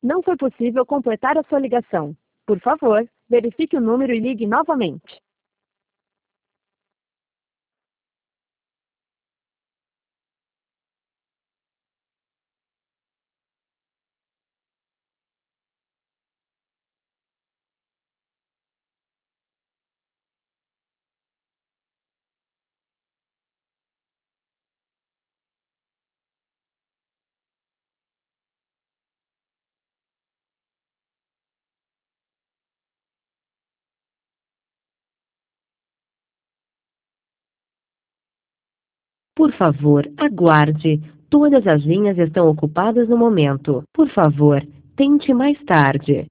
Não foi possível completar a sua ligação. Por favor, verifique o número e ligue novamente. Por favor, aguarde. Todas as linhas estão ocupadas no momento. Por favor, tente mais tarde.